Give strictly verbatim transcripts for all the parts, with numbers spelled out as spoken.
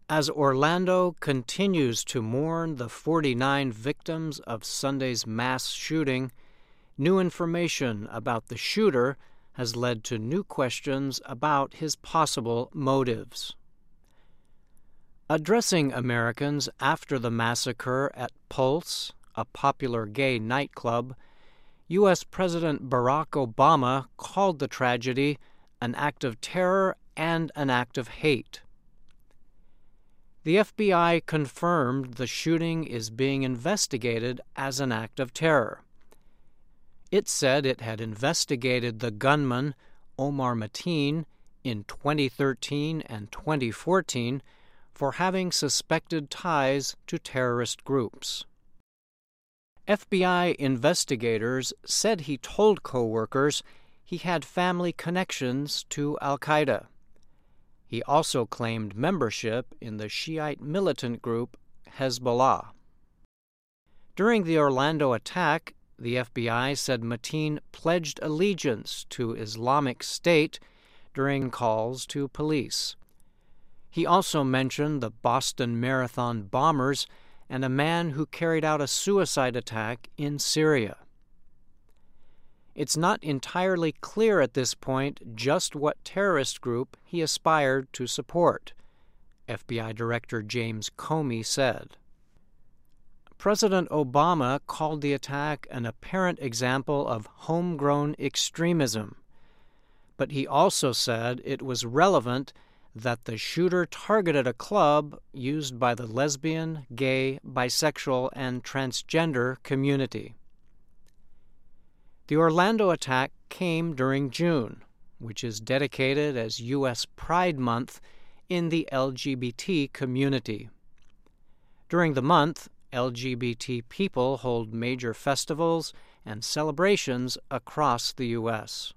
As Orlando continues to mourn the forty-nine victims of Sunday's mass shooting, new information about the shooter has led to new questions about his possible motives. Addressing Americans after the massacre at Pulse, a popular gay nightclub, U S President Barack Obama called the tragedy an act of terror and an act of hate. The F B I confirmed the shooting is being investigated as an act of terror. It said it had investigated the gunman, Omar Mateen, in twenty thirteen and twenty fourteen for having suspected ties to terrorist groups. F B I investigators said he told co-workers he had family connections to Al-Qaeda. He also claimed membership in the Shiite militant group Hezbollah. During the Orlando attack, the F B I said Mateen pledged allegiance to Islamic State during calls to police. He also mentioned the Boston Marathon bombers and a man who carried out a suicide attack in Syria. It's not entirely clear at this point just what terrorist group he aspired to support, F B I Director James Comey said. President Obama called the attack an apparent example of homegrown extremism, but he also said it was relevant that the shooter targeted a club used by the lesbian, gay, bisexual, and transgender community. The Orlando attack came during June, which is dedicated as U S Pride Month in the L G B T community. During the month, L G B T people hold major festivals and celebrations across the U S.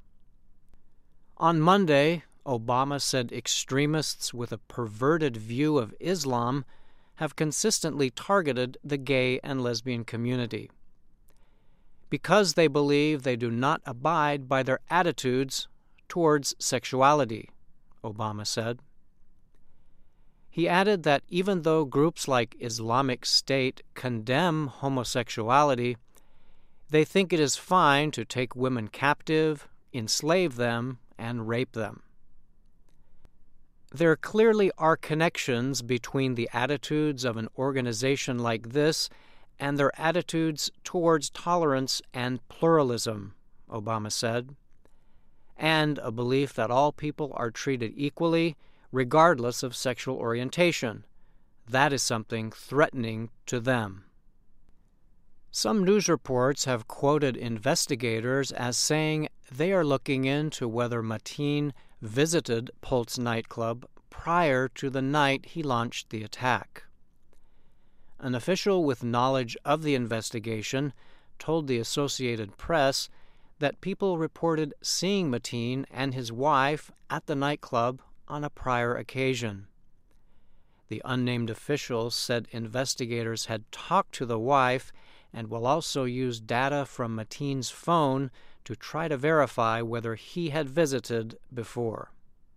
On Monday, Obama said extremists with a perverted view of Islam have consistently targeted the gay and lesbian community because they believe they do not abide by their attitudes towards sexuality, Obama said. He added that even though groups like Islamic State condemn homosexuality, they think it is fine to take women captive, enslave them, and rape them. There clearly are connections between the attitudes of an organization like this and their attitudes towards tolerance and pluralism, Obama said, and a belief that all people are treated equally regardless of sexual orientation. That is something threatening to them. Some news reports have quoted investigators as saying they are looking into whether Mateen visited Pulse nightclub prior to the night he launched the attack. An official with knowledge of the investigation told the Associated Press that people reported seeing Mateen and his wife at the nightclub on a prior occasion. The unnamed official said investigators had talked to the wife and will also use data from Mateen's phone to try to verify whether he had visited before.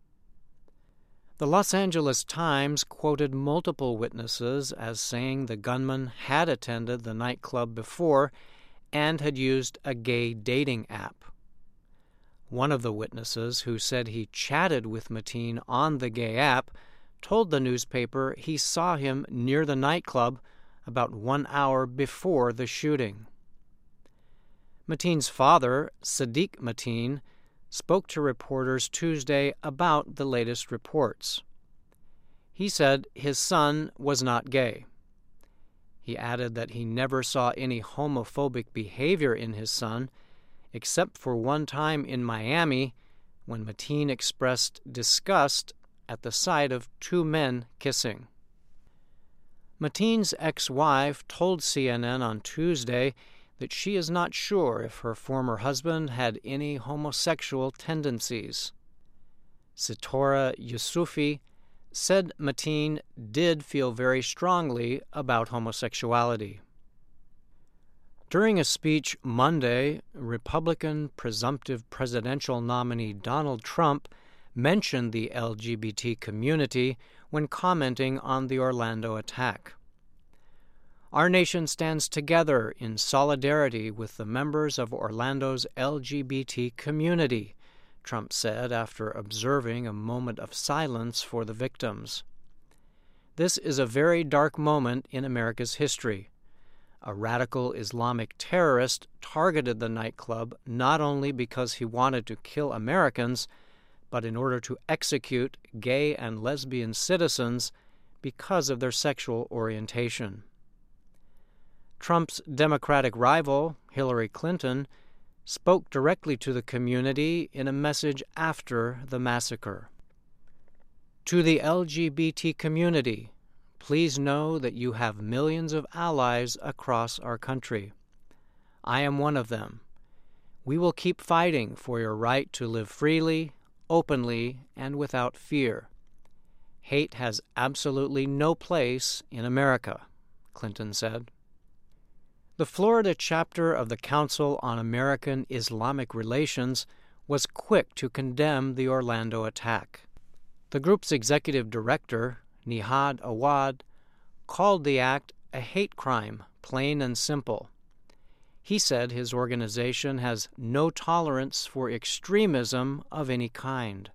The Los Angeles Times quoted multiple witnesses as saying the gunman had attended the nightclub before and had used a gay dating app. One of the witnesses, who said he chatted with Mateen on the gay app, told the newspaper he saw him near the nightclub about one hour before the shooting. Mateen's father, Sadiq Mateen, spoke to reporters Tuesday about the latest reports. He said his son was not gay. He added that he never saw any homophobic behavior in his son, except for one time in Miami when Mateen expressed disgust at the sight of two men kissing. Mateen's ex-wife told C N N on Tuesday that she is not sure if her former husband had any homosexual tendencies. Sitora Yusufi said Mateen did feel very strongly about homosexuality. During a speech Monday, Republican presumptive presidential nominee Donald Trump mentioned the L G B T community when commenting on the Orlando attack. Our nation stands together in solidarity with the members of Orlando's L G B T community, Trump said after observing a moment of silence for the victims. This is a very dark moment in America's history. A radical Islamic terrorist targeted the nightclub not only because he wanted to kill Americans, but in order to execute gay and lesbian citizens because of their sexual orientation. Trump's Democratic rival, Hillary Clinton, spoke directly to the community in a message after the massacre. To the L G B T community, please know that you have millions of allies across our country. I am one of them. We will keep fighting for your right to live freely, openly, and without fear. Hate has absolutely no place in America, Clinton said. The Florida chapter of the Council on American Islamic Relations was quick to condemn the Orlando attack. The group's executive director, Nihad Awad, called the act a hate crime, plain and simple. He said his organization has no tolerance for extremism of any kind.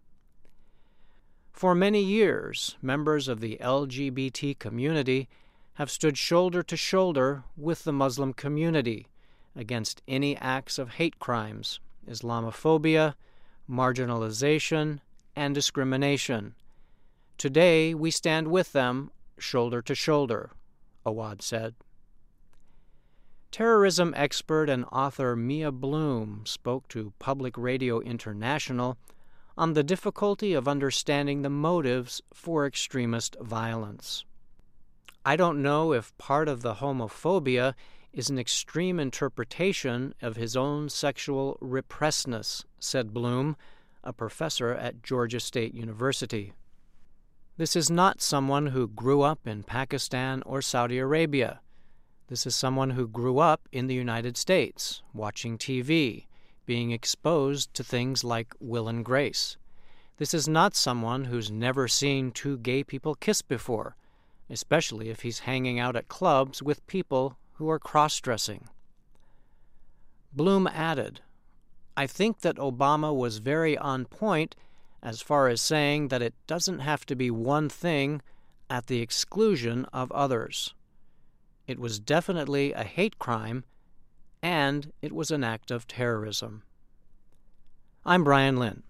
For many years, members of the L G B T community have stood shoulder to shoulder with the Muslim community against any acts of hate crimes, Islamophobia, marginalization, and discrimination. Today, we stand with them shoulder to shoulder, Awad said. Terrorism expert and author Mia Bloom spoke to Public Radio International on the difficulty of understanding the motives for extremist violence. I don't know if part of the homophobia is an extreme interpretation of his own sexual repressedness, said Bloom, a professor at Georgia State University. This is not someone who grew up in Pakistan or Saudi Arabia. This is someone who grew up in the United States, watching T V, being exposed to things like Will and Grace. This is not someone who's never seen two gay people kiss before, especially if he's hanging out at clubs with people who are cross-dressing. Bloom added, I think that Obama was very on point as far as saying that it doesn't have to be one thing at the exclusion of others. It was definitely a hate crime, and it was an act of terrorism. I'm Brian Lynn.